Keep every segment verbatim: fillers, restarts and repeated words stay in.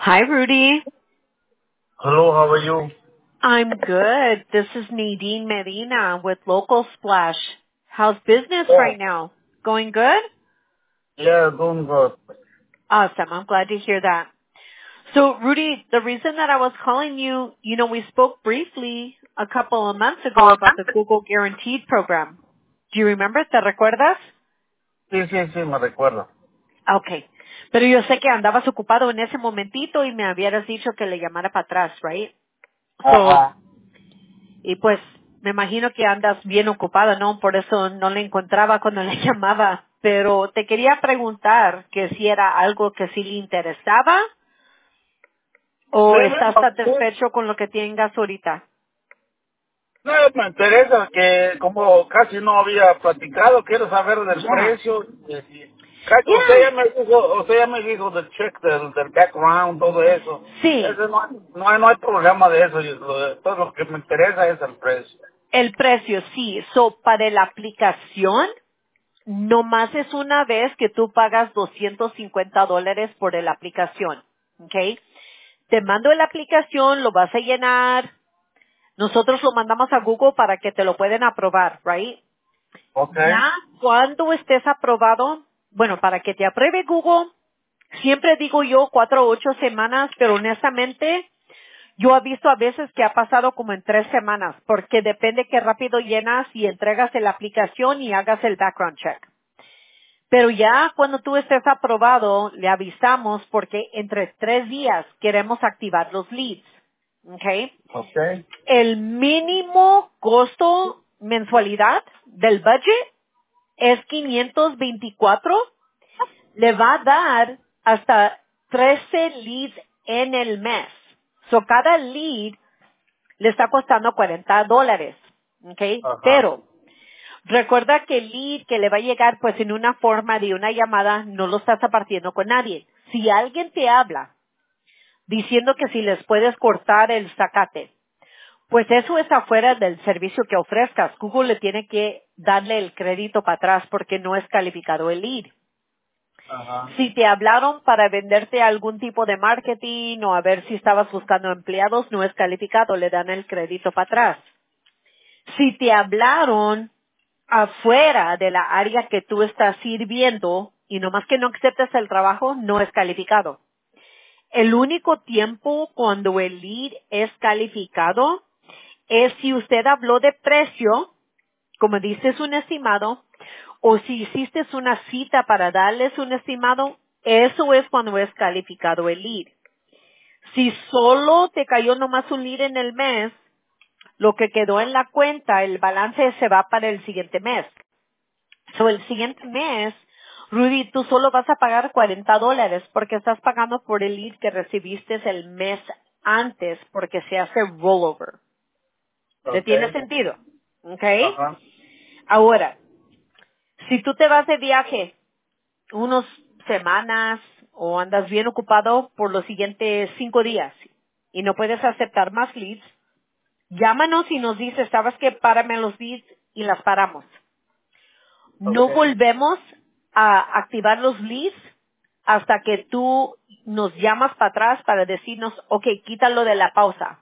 Hi, Rudy. Hello, how are you? I'm good. This is Nadine Medina with Local Splash. How's business Yeah. right now? Going good? Yeah, doing good. Awesome. I'm glad to hear that. So, Rudy, the reason that I was calling you, you know, we spoke briefly a couple of months ago about the Google Guaranteed program. Do you remember? ¿Te recuerdas? Sí, sí, sí, me recuerdo. Okay. Pero yo sé que andabas ocupado en ese momentito y me habías dicho que le llamara para atrás, right? So, Ajá. y pues me imagino que andas bien ocupada, ¿no? Por eso no le encontraba cuando le llamaba. Pero te quería preguntar que si era algo que sí le interesaba Sí, o estás no, sí. satisfecho con lo que tengas ahorita. No, me interesa que como casi no había platicado, quiero saber del Yeah. precio. Y, y- casi- usted Yeah. ya me dijo, usted ya me dijo del check, del, del background, todo eso. Sí, Ese no, hay- no, hay, no hay problema de eso. y lo de- todo lo que me interesa es el precio. el precio, sí. So, para la aplicación, nomás es una vez que tú pagas doscientos cincuenta dólares por la aplicación. ¿Ok? Te mando la aplicación, lo vas a llenar. Nosotros lo mandamos a Google para que te lo pueden aprobar, right? Ok. Ya cuando estés aprobado, bueno, para que te apruebe Google, siempre digo yo cuatro o ocho semanas, pero honestamente, yo he visto a veces que ha pasado como en tres semanas, porque depende qué rápido llenas y entregas la aplicación y hagas el background check. Pero ya cuando tú estés aprobado, le avisamos porque entre tres días queremos activar los leads. ¿Ok? Ok. El mínimo costo mensualidad del budget es quinientos veinticuatro. Le va a dar hasta trece leads en el mes. So cada lead le está costando cuarenta dólares. ¿Ok? Ajá. Pero recuerda que el lead que le va a llegar pues en una forma de una llamada no lo estás compartiendo con nadie. Si alguien te habla diciendo que si les puedes cortar el zacate, pues eso es afuera del servicio que ofrezcas. Google le tiene que darle el crédito para atrás porque no es calificado el lead. Ajá. Si te hablaron para venderte algún tipo de marketing o a ver si estabas buscando empleados, no es calificado, le dan el crédito para atrás. Si te hablaron afuera de la área que tú estás sirviendo y nomás que no aceptes el trabajo, no es calificado. El único tiempo cuando el lead es calificado es si usted habló de precio, como dices un estimado, o si hiciste una cita para darles un estimado, eso es cuando es calificado el lead. Si solo te cayó nomás un lead en el mes, lo que quedó en la cuenta, el balance se va para el siguiente mes. So, el siguiente mes, Rudy, tú solo vas a pagar cuarenta dólares porque estás pagando por el lead que recibiste el mes antes porque se hace rollover. ¿Te Ok. tiene sentido? ¿Ok? Ajá. Ahora, si tú te vas de viaje unas semanas o andas bien ocupado por los siguientes cinco días y no puedes aceptar más leads, llámanos y nos dices, ¿sabes qué? Párame los leads y las paramos. No Ok. volvemos a activar los leads hasta que tú nos llamas para atrás para decirnos, ok, quítalo de la pausa.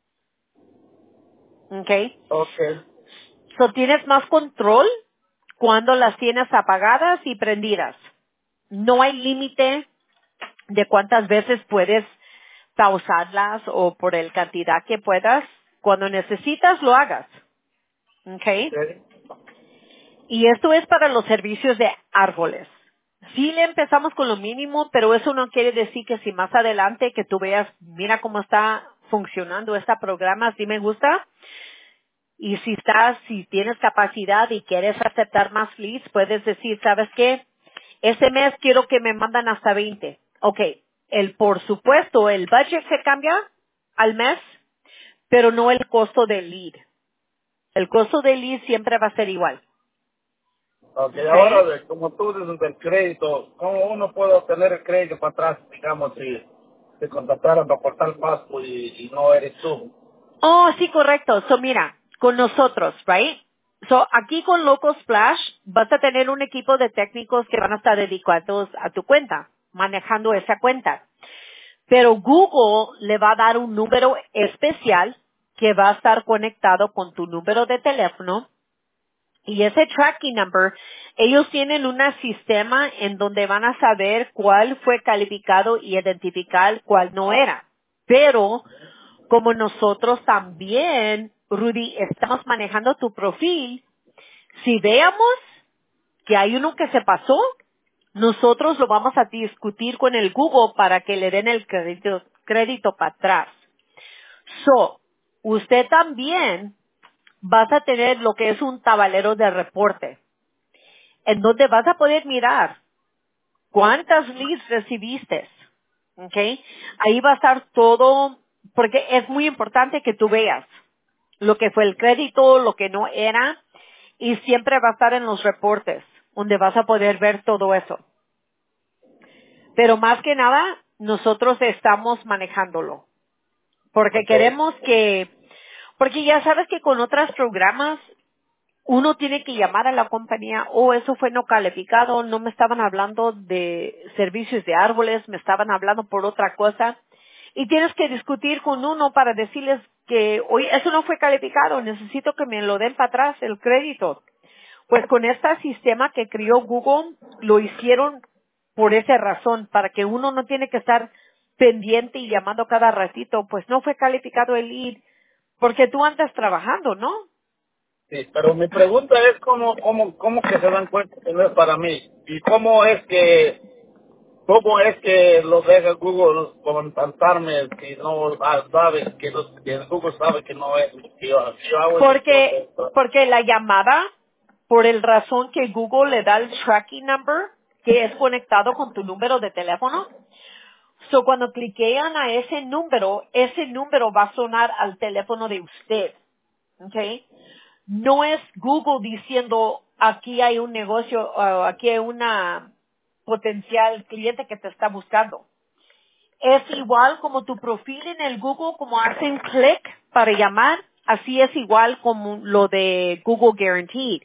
¿Ok? Ok. So, tienes más control cuando las tienes apagadas y prendidas. No hay límite de cuántas veces puedes pausarlas o por el cantidad que puedas. Cuando necesitas, lo hagas. ¿Ok? Ok. Y esto es para los servicios de árboles. Sí le empezamos con lo mínimo, pero eso no quiere decir que si más adelante que tú veas, mira cómo está funcionando este programa, si me gusta, y si estás, si tienes capacidad y quieres aceptar más leads, puedes decir, ¿sabes qué? Este mes quiero que me mandan hasta veinte. Ok, el, por supuesto, el budget se cambia al mes, pero no el costo del lead. El costo del lead siempre va a ser igual. Ok, ahora, Ok. de, como tú dices del crédito, ¿cómo uno puede obtener el crédito para atrás, digamos, si te contrataron para cortar pasto y, y no eres tú? Oh, sí, correcto. So, mira, con nosotros, right? So, aquí con Local Splash vas a tener un equipo de técnicos que van a estar dedicados a tu cuenta, manejando esa cuenta. Pero Google le va a dar un número especial que va a estar conectado con tu número de teléfono. Y ese tracking number, ellos tienen un sistema en donde van a saber cuál fue calificado y identificar cuál no era. Pero, como nosotros también, Rudy, estamos manejando tu perfil, si veamos que hay uno que se pasó, nosotros lo vamos a discutir con el Google para que le den el crédito, crédito para atrás. So, usted también vas a tener lo que es un tablero de reporte, en donde vas a poder mirar cuántas leads recibiste, ¿ok? Ahí va a estar todo, porque es muy importante que tú veas lo que fue el crédito, lo que no era, y siempre va a estar en los reportes, donde vas a poder ver todo eso. Pero más que nada, nosotros estamos manejándolo, porque Okay. queremos que, porque ya sabes que con otros programas, uno tiene que llamar a la compañía, oh, eso fue no calificado, no me estaban hablando de servicios de árboles, me estaban hablando por otra cosa. Y tienes que discutir con uno para decirles que, oye, eso no fue calificado, necesito que me lo den para atrás el crédito. Pues con este sistema que creó Google, lo hicieron por esa razón, para que uno no tiene que estar pendiente y llamando cada ratito, pues no fue calificado el lead, porque tú andas trabajando, ¿no? Sí, pero mi pregunta es cómo, cómo, cómo que se dan cuenta que no es para mí y cómo es que, cómo es que lo deja Google contactarme si no ah, sabe que, los- que Google sabe que no es que yo, si yo hago ese Porque, proceso. porque la llamada, por el razón que Google le da el tracking number, que es conectado con tu número de teléfono, so cuando cliquean a ese número, ese número va a sonar al teléfono de usted, ¿ok? No es Google diciendo, aquí hay un negocio, o aquí hay una potencial cliente que te está buscando. Es igual como tu perfil en el Google, como hacen clic para llamar, así es igual como lo de Google Guaranteed.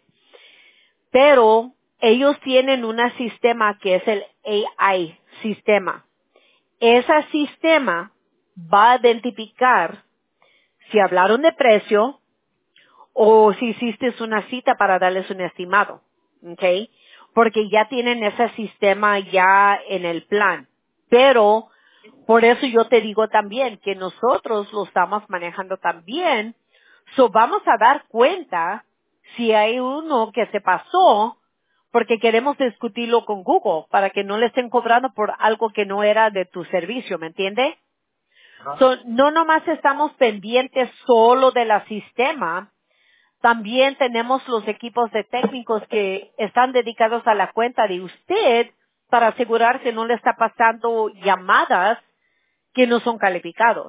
Pero ellos tienen un sistema que es el A I sistema. Ese sistema va a identificar si hablaron de precio o si hiciste una cita para darles un estimado, ¿ok? Porque ya tienen ese sistema ya en el plan. Pero por eso yo te digo también que nosotros lo estamos manejando también. So vamos a dar cuenta si hay uno que se pasó porque queremos discutirlo con Google para que no le estén cobrando por algo que no era de tu servicio, ¿me entiende? Ajá. So, no nomás estamos pendientes solo de la sistema, también tenemos los equipos de técnicos que están dedicados a la cuenta de usted para asegurar que no le está pasando llamadas que no son calificados.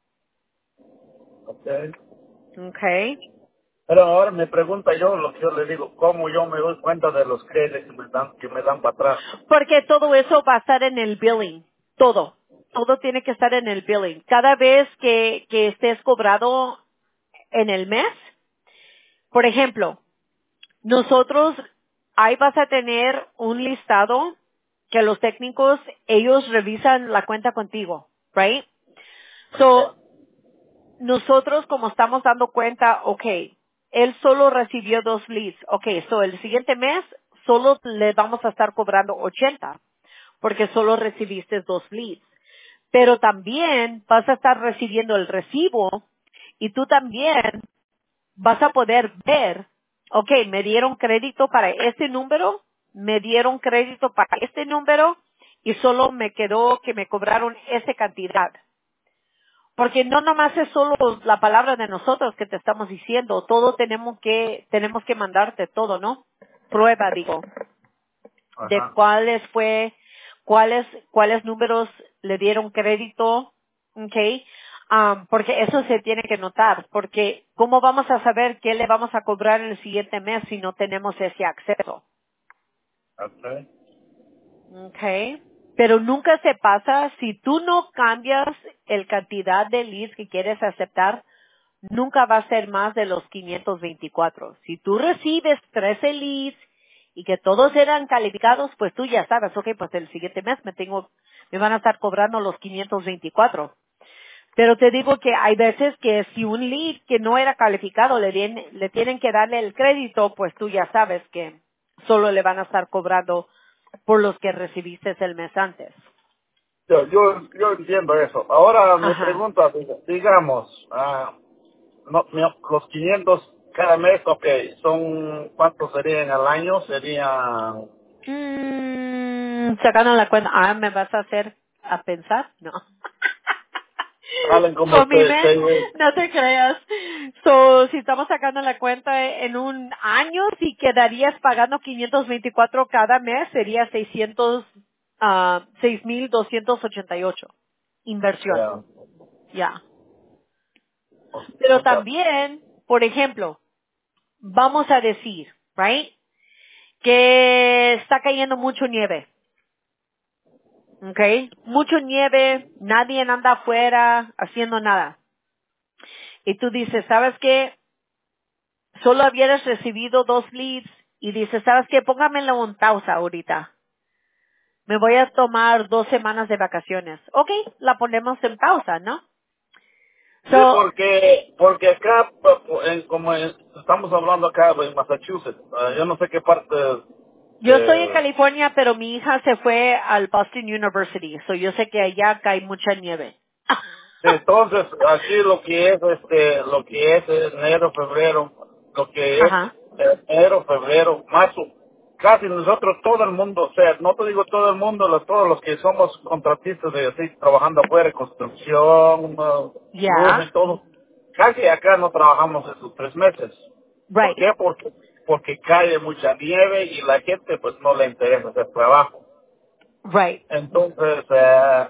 Okay. Okay. Pero ahora me pregunta yo lo que yo le digo, ¿cómo yo me doy cuenta de los créditos que me dan, que me dan para atrás? Porque todo eso va a estar en el billing. Todo. Todo tiene que estar en el billing. Cada vez que, que estés cobrado en el mes, por ejemplo, nosotros, ahí vas a tener un listado que los técnicos, ellos revisan la cuenta contigo, right? Okay. So, nosotros como estamos dando cuenta, okay, él solo recibió dos leads, okay, so el siguiente mes solo le vamos a estar cobrando ochenta, porque solo recibiste dos leads. Pero también vas a estar recibiendo el recibo y tú también vas a poder ver, ok, me dieron crédito para este número, me dieron crédito para este número y solo me quedó que me cobraron esa cantidad. Porque no nomás es solo la palabra de nosotros que te estamos diciendo, todo tenemos que, tenemos que mandarte todo, ¿no? Prueba, digo, de Ajá. cuáles fue, cuáles, cuáles números le dieron crédito, ¿ok? Am, porque eso se tiene que notar, porque ¿cómo vamos a saber qué le vamos a cobrar en el siguiente mes si no tenemos ese acceso? Okay. ¿Ok? Pero nunca se pasa, si tú no cambias el cantidad de leads que quieres aceptar, nunca va a ser más de los quinientos veinticuatro. Si tú recibes trece leads y que todos eran calificados, pues tú ya sabes, ok, pues el siguiente mes me tengo, me van a estar cobrando los quinientos veinticuatro. Pero te digo que hay veces que si un lead que no era calificado le, den- le tienen que darle el crédito, pues tú ya sabes que solo le van a estar cobrando por los que recibiste el mes antes. Yo, yo, yo entiendo eso. Ahora me Ajá. pregunto, digamos, ah, no, no, los quinientos cada mes, ok, son, ¿cuántos serían al año? Serían, Mm, sacando la cuenta, ah, ¿me vas a hacer a pensar? No. salen como So, mi seis, men, seis, no te creas. So, si estamos sacando la cuenta en un año, si quedarías pagando quinientos veinticuatro cada mes, sería seiscientos, ah, seis mil doscientos ochenta y ocho. Inversión. ya, Ya. Pero mucha, también, por ejemplo, vamos a decir, right, que está cayendo mucho nieve. Okay, mucho nieve, nadie anda afuera haciendo nada. Y tú dices, ¿sabes qué? Solo habías recibido dos leads y dices, ¿sabes qué? Póngamelo en pausa ahorita. Me voy a tomar dos semanas de vacaciones. Ok, la ponemos en pausa, ¿no? sí, So, porque, porque acá, pa- pa- en- como en- estamos hablando acá en Massachusetts, ah, yo no sé qué parte yo estoy en de, California, pero mi hija se fue al Boston University, so yo sé que allá cae mucha nieve. entonces, aquí lo que es, este, lo que es enero, febrero, lo que es Ajá. eh, enero, febrero, marzo, casi nosotros, todo el mundo, o sea, no te digo todo el mundo, los- todos los que somos contratistas de así, trabajando afuera, construcción, uh, roof y Ya. todo, casi acá no trabajamos esos tres meses. ¿Por Right. qué? Porque, porque cae mucha nieve y la gente pues no le interesa hacer trabajo. Right. Entonces, eh,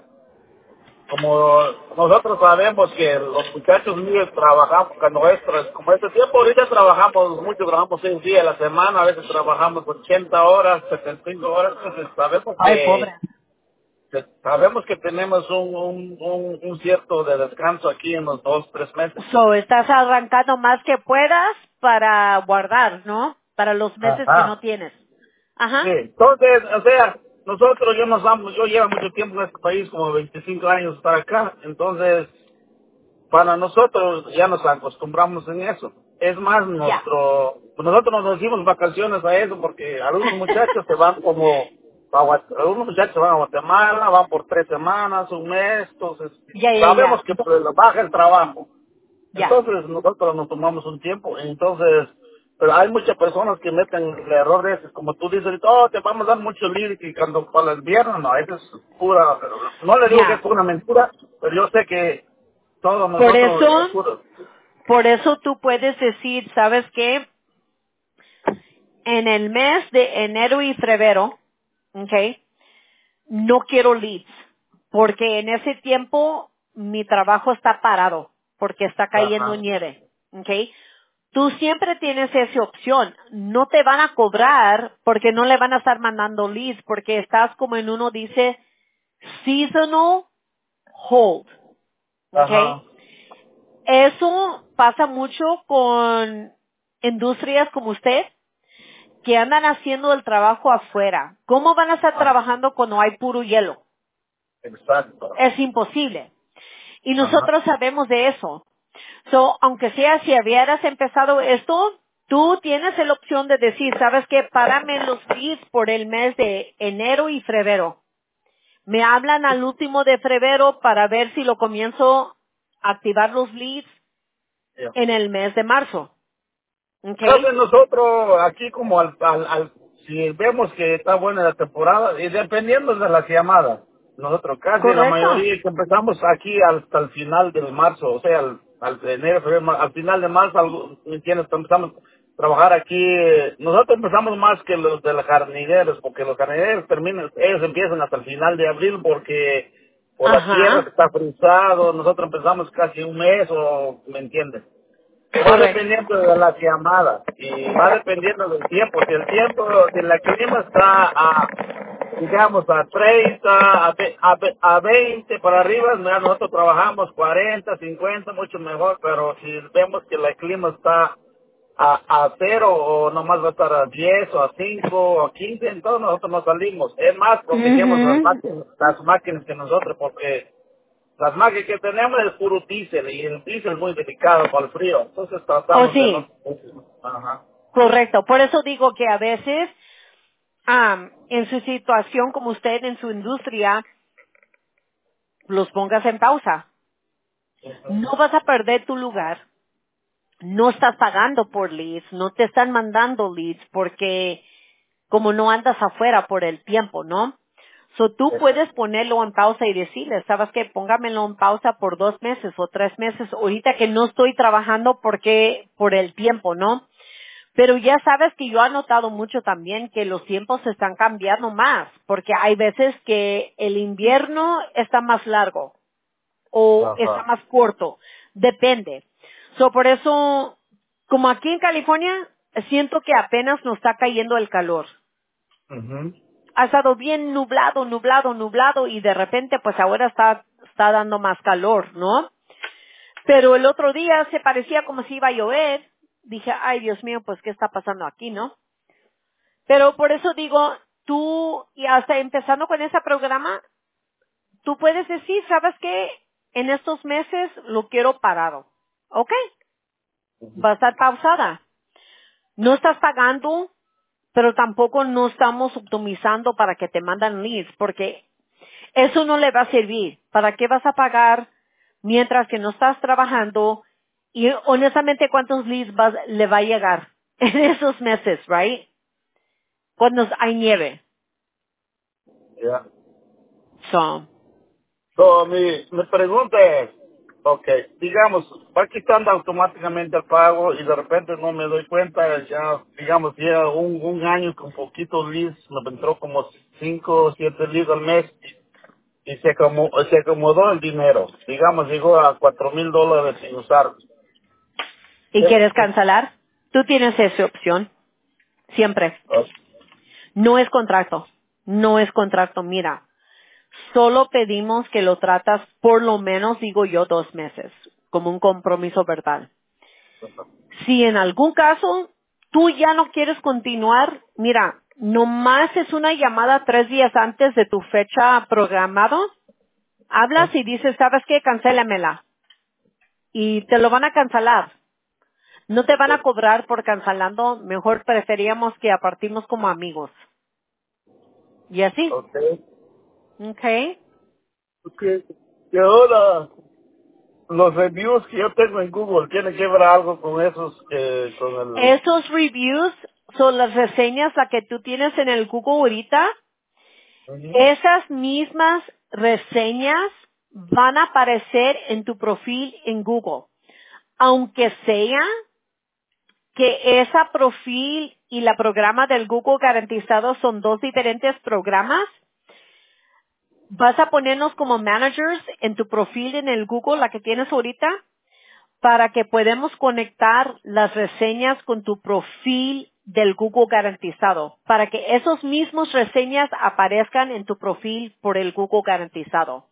como nosotros sabemos que los muchachos míos trabajamos con nuestros, como este tiempo ahorita trabajamos mucho, trabajamos seis días a la semana, a veces trabajamos ochenta horas, setenta y cinco horas, entonces sabemos Ay, que, pobre. que sabemos que tenemos un, un, un, un cierto de descanso aquí en los dos, tres meses. So, estás arrancando más que puedas para guardar, ¿no? Para los meses que no Ajá. tienes. Sí, Ajá. entonces, o sea, nosotros, yo nos damos, yo llevo mucho tiempo en este país, como veinticinco años estar acá, entonces, para nosotros ya nos acostumbramos en eso. Es más, Ya. nuestro, nosotros nos decimos vacaciones a eso porque algunos muchachos se van como, a Gua- algunos muchachos van a Guatemala, van por tres semanas, un mes, entonces Ya, ya, sabemos ya. que pues, baja el trabajo. Ya. Entonces nosotros nos tomamos un tiempo, entonces, pero hay muchas personas que meten el error de ese, como tú dices, oh, te vamos a dar mucho lírico y cuando para el invierno, no, eso es pura, no le digo que es Ya. pura mentira, pero yo sé que todos Por nosotros es eso, puro. por eso tú puedes decir, ¿sabes qué? En el mes de enero y febrero, ¿ok? No quiero leads, porque en ese tiempo mi trabajo está parado, porque está cayendo Ajá, nieve, ¿ok? Tú siempre tienes esa opción. No te van a cobrar porque no le van a estar mandando leads, porque estás como en uno dice seasonal hold, ¿ok? ajá, Eso pasa mucho con industrias como usted, que andan haciendo el trabajo afuera. ¿Cómo van a estar ajá, trabajando cuando hay puro hielo? exacto, Es imposible. Y ajá, nosotros sabemos de eso. So, aunque sea si hubieras empezado esto, tú tienes la opción de decir, ¿sabes qué? Párame los leads por el mes de enero y febrero. Me hablan al último de febrero para ver si lo comienzo a activar los leads ya. en el mes de marzo. ¿Ok? Entonces nosotros aquí como al, al, al- si vemos que está buena la temporada, y dependiendo de las llamadas, nosotros casi la Correcto. mayoría que empezamos aquí hasta el final del marzo, o sea, al, al de enero, febrero, mar- al final de marzo, algo- ¿me entiendes? Empezamos a trabajar aquí, eh, nosotros empezamos más que los de los jardineros, porque los jardineros terminan, ellos empiezan hasta el final de abril porque por la tierra que Ajá. está frisado, nosotros empezamos casi un mes, o, ¿me entiendes? Va Correcto. dependiendo de las llamadas y va dependiendo del tiempo. Si el tiempo, si la clima está a, digamos, a treinta, a, ve- a, ve- a veinte para arriba, mira, nosotros trabajamos cuarenta, cincuenta, mucho mejor, pero si vemos que el clima está a, a cero o nomás va a estar a diez o a cinco o a quince, entonces nosotros no salimos. Es más, protegemos las Ujú. máquinas, las máquinas que nosotros, porque las máquinas que tenemos es puro diésel y el diésel es muy delicado para el frío. Entonces Oh, tratamos de sí, no... Ajá. correcto. Por eso digo que a veces, am, en su situación como usted en su industria, los pongas en pausa. No vas a perder tu lugar. No estás pagando por leads, no te están mandando leads porque como no andas afuera por el tiempo, ¿no? So tú puedes ponerlo en pausa y decirle, ¿sabes qué? Póngamelo en pausa por dos meses o tres meses, ahorita que no estoy trabajando porque, por el tiempo, ¿no? Pero ya sabes que yo he notado mucho también que los tiempos se están cambiando más, porque hay veces que el invierno está más largo o está Ajá. más corto, depende. So por eso, como aquí en California, siento que apenas nos está cayendo el calor. Ujú. Ha estado bien nublado, nublado, nublado y de repente pues ahora está, está dando más calor, ¿no? Pero el otro día se parecía como si iba a llover. Dije, ay Dios mío, pues qué está pasando aquí, ¿no? Pero por eso digo, tú, y hasta empezando con ese programa, tú puedes decir, ¿sabes qué? En estos meses lo quiero parado. ¿Ok? Va a estar pausada. No estás pagando, pero tampoco no estamos optimizando para que te mandan leads, porque eso no le va a servir. ¿Para qué vas a pagar mientras que no estás trabajando? Y honestamente, ¿cuántos leads vas- le va a llegar en esos meses, right? Cuando hay nieve. Ya. So, So, mi, mi pregunta es, ok, digamos, va quitando automáticamente el pago y de repente no me doy cuenta, ya, digamos, ya un, un año con poquitos leads, me entró como cinco o siete leads al mes y, y se, acomo- se acomodó el dinero. Digamos, llegó a cuatro mil dólares sin usar. ¿y Es- quieres es- cancelar? Tú tienes esa opción. Siempre. oh, No es contrato. No es contrato. Mira, solo pedimos que lo tratas por lo menos, digo yo, dos meses, como un compromiso verbal. Si en algún caso tú ya no quieres continuar, mira, nomás es una llamada tres días antes de tu fecha programado, hablas y dices, ¿sabes qué? Cancélamela. Y te lo van a cancelar. No te van a cobrar por cancelando, mejor preferíamos que apartimos como amigos. Y así. ok, Okay. ok. Y ahora, los reviews que yo tengo en Google, ¿tiene que ver algo con esos, que, con el... Esos reviews son las reseñas, la que tú tienes en el Google ahorita. Ujú. Esas mismas reseñas van a aparecer en tu perfil en Google. Aunque sea que esa perfil y la programa del Google garantizado son dos diferentes programas, vas a ponernos como managers en tu perfil en el Google, la que tienes ahorita, para que podamos conectar las reseñas con tu perfil del Google garantizado, para que esos mismos reseñas aparezcan en tu perfil por el Google garantizado,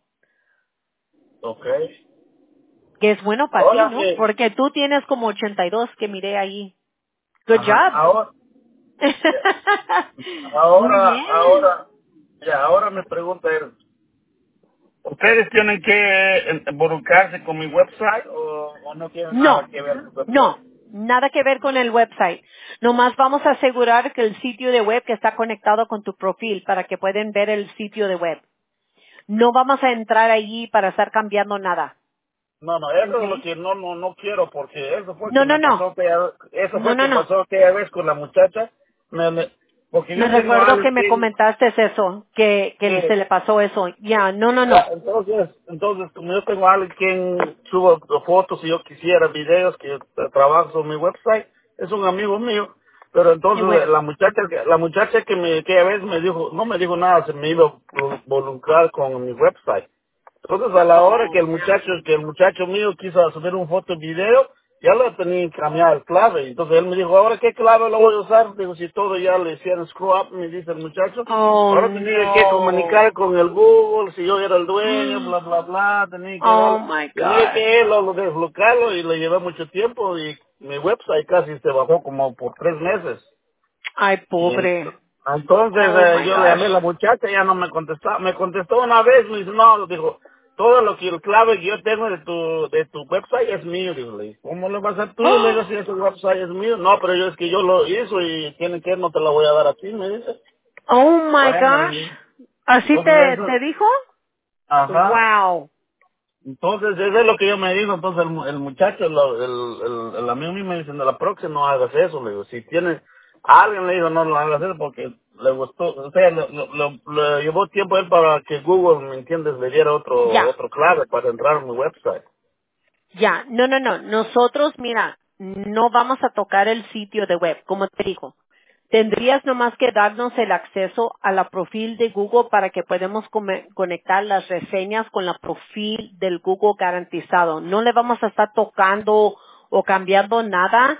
Ok. que es bueno para ti, Ahora ¿no? que, Porque tú tienes como ochenta y dos que miré ahí. Good ajá, job. ahora, ya, Muy ahora, bien. ahora, ya, ahora mi pregunta es, ¿ustedes tienen que involucrarse con mi website o, o no tienen nada No, que ver con mi no, website? nada que ver con el website. Nomás vamos a asegurar que el sitio de web que está conectado con tu perfil para que pueden ver el sitio de web. No vamos a entrar allí para estar cambiando nada. No, no, eso es lo Okay. que no, no, no quiero porque eso fue No, que no, me no. pasó, aquella- eso No, fue no, que no. pasó aquella vez con la muchacha, me, me- porque Me yo tengo recuerdo que me alguien comentaste eso, que, que se que, le pasó eso. Ya, no, no, ya, no. entonces, entonces, como yo tengo a alguien quien suba fotos si yo quisiera, videos que eh, trabajo sobre mi website, es un amigo mío, pero Qué entonces eh, bueno. la muchacha, que- la muchacha que me, que a veces me dijo, no me dijo nada, se me iba a vol- involucrar con mi website. Entonces a la hora que Oh. el muchacho, que el muchacho mío quiso subir un foto y video, ya le tenía que cambiar el clave. Entonces él me dijo, ¿ahora qué clave lo voy a usar? Digo, si todo ya le hicieron screw up, me dice el muchacho. Oh, Ahora tenía que no. comunicar con el Google, si yo era el dueño, bla, bla, bla. Tenía que Oh, darle, my tenía God. que él lo desbloquearlo y le llevé mucho tiempo y mi website casi se bajó como por tres meses. Ay, Y ent- pobre. entonces Oh eh, my yo le llamé a la gosh. muchacha, ya no me contestaba. Me contestó una vez, me dice, no, dijo, todo lo que el clave que yo tengo de tu de tu website es mío. Digo, le dije, ¿cómo le vas a hacer tú? Le digo, si ese website es mío. No, pero yo es que yo lo hizo y tiene que no te la voy a dar a ti, me dice. Oh my Bueno, gosh. y ¿Así entonces te, eso, te dijo? ajá. Wow. Entonces, eso es lo que yo me digo. Entonces, el, mu- el muchacho, lo- el, el, el amigo mío me dice, de la próxima no hagas eso. Le digo, si tienes, a alguien le digo, no lo hagas eso porque le gustó, o sea, lo, lo, lo- lo llevó tiempo él para que Google, ¿me entiendes?, le diera otro, Ya, otro clave para entrar a mi website. ya. No, no, no. Nosotros, mira, no vamos a tocar el sitio de web, como te digo. Tendrías nomás que darnos el acceso a la profil de Google para que podamos come- conectar las reseñas con la profil del Google garantizado. No le vamos a estar tocando o cambiando nada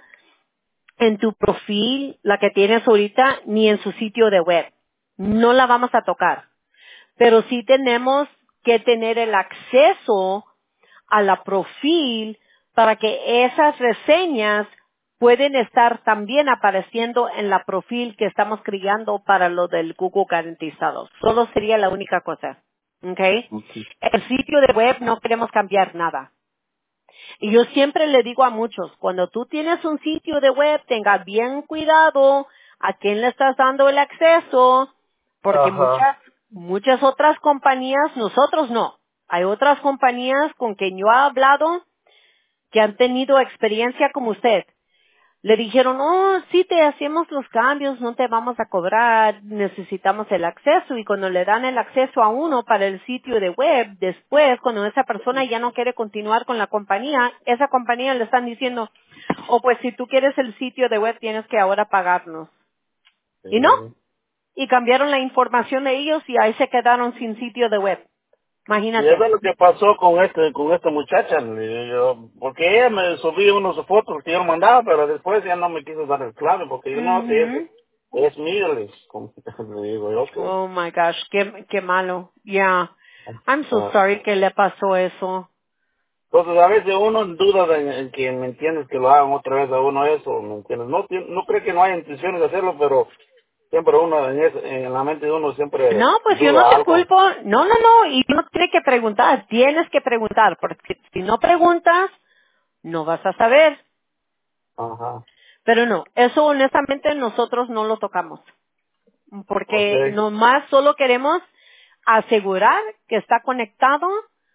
en tu profil, la que tienes ahorita, ni en su sitio de web. No la vamos a tocar. Pero sí tenemos que tener el acceso a la profil para que esas reseñas pueden estar también apareciendo en la profil que estamos creando para lo del Google garantizado. Solo sería la única cosa. ¿Ok? Okay. El sitio de web no queremos cambiar nada. Y yo siempre le digo a muchos, cuando tú tienes un sitio de web, tenga bien cuidado a quién le estás dando el acceso, porque Ajá. muchas, muchas otras compañías, nosotros no. Hay otras compañías con quien yo he hablado que han tenido experiencia como usted. Le dijeron, oh, sí te hacemos los cambios, no te vamos a cobrar, necesitamos el acceso. Y cuando le dan el acceso a uno para el sitio de web, después, cuando esa persona ya no quiere continuar con la compañía, esa compañía le están diciendo, oh, pues si tú quieres el sitio de web, tienes que ahora pagarnos. Y no, Sí. y cambiaron la información de ellos y ahí se quedaron sin sitio de web. Y eso Imagínate. es lo que pasó con este, con esta muchacha, le digo yo, porque ella me subió unos fotos que yo mandaba, pero después ya no me quiso dar el clave, porque yo no sé, es, Ujú. es mío, le como le digo yo, ok. Oh my gosh, qué, qué malo. Yeah. I'm so Ah, sorry que le pasó eso. entonces a veces uno duda de, en que, ¿me entiendes?, que lo hagan otra vez a uno eso, ¿me entiendes? No, ti- no creo que no haya intenciones de hacerlo, pero siempre uno, en, eso- en la mente de uno siempre No, pues yo no duda te algo. culpo. No, no, no. Y no tienes que preguntar. Tienes que preguntar. Porque si no preguntas, no vas a saber. Ajá, Pero no, eso honestamente nosotros no lo tocamos. ok, Porque nomás solo queremos asegurar que está conectado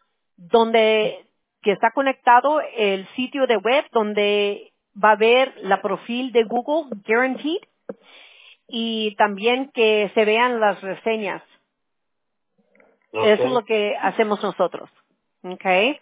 donde, que está conectado el sitio de web donde va a ver la profil de Google Guaranteed y también que se vean las reseñas. ok, Eso es lo que hacemos nosotros. Okay.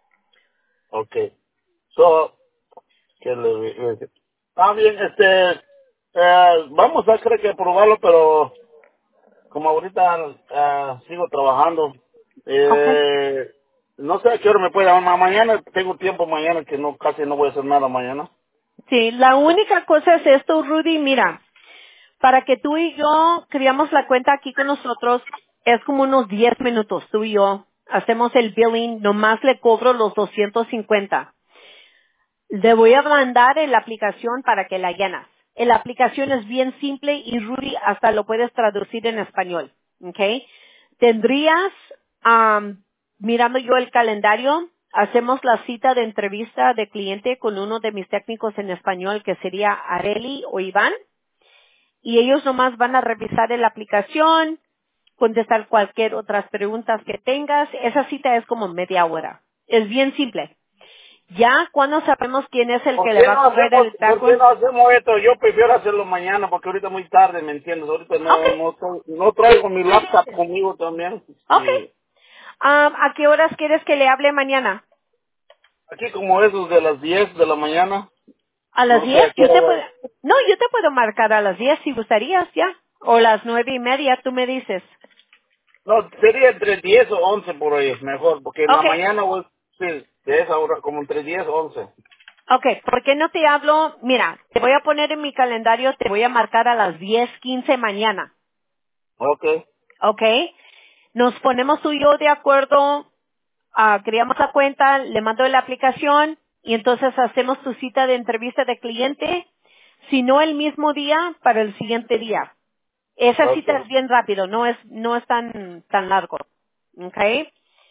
ok. So, que le, le- ah, bien, este, eh, vamos a creo que probarlo, pero como ahorita eh, sigo trabajando, Okay. eh, no sé a qué hora me puede llamar. Ma- mañana tengo tiempo mañana que no casi no voy a hacer nada mañana. Sí, la única cosa es esto, Rudy, mira, para que tú y yo creamos la cuenta aquí con nosotros, es como unos diez minutos, tú y yo. Hacemos el billing, nomás le cobro los doscientos cincuenta. Le voy a mandar en la aplicación para que la llenas. La aplicación es bien simple y Rudy hasta lo puedes traducir en español. ¿Ok? Tendrías, am, mirando yo el calendario, hacemos la cita de entrevista de cliente con uno de mis técnicos en español que sería Areli o Iván y ellos nomás van a revisar la aplicación, contestar cualquier otras preguntas que tengas. Esa cita es como media hora. Es bien simple. Ya cuando sabemos quién es el ¿Por que le qué va a no correr hacemos, el por qué background. no hacemos esto? Yo prefiero hacerlo mañana porque ahorita es muy tarde, ¿me entiendes? Ahorita no, Okay, no, tra- no traigo mi laptop conmigo también. okay. Y Um, ¿A qué horas quieres que le hable mañana? aquí como esos de las diez de la mañana, ¿A las no sé diez? a qué Yo te hora. puedo, no, yo te puedo marcar a las diez si gustarías ya. O las nueve y media, tú me dices. No, sería entre diez o once por ahí, mejor, porque en la Okay, mañana, pues, sí, de esa hora, como entre diez o once. okay. ¿Por qué no te hablo? Mira, te voy a poner en mi calendario, te voy a marcar a las diez quince mañana. Ok, Okay. Nos ponemos tú y yo de acuerdo, ah, creamos la cuenta, le mando la aplicación y entonces hacemos tu cita de entrevista de cliente, si no el mismo día, para el siguiente día. Esa Ok. cita es bien rápido, no es, no es tan, tan largo. ¿Ok?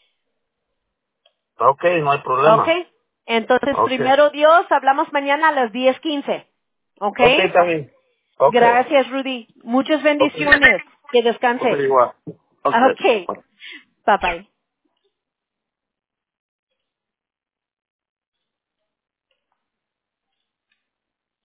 Ok, no hay ¿Ok? problema. Entonces, Ok. primero Dios, hablamos mañana a las diez quince. ¿Ok? Ok, está bien. Ok. Gracias, Rudy. Muchas Ok. bendiciones. Que Ok, descanse. igual. Ok. Ok. Bueno. Bye bye.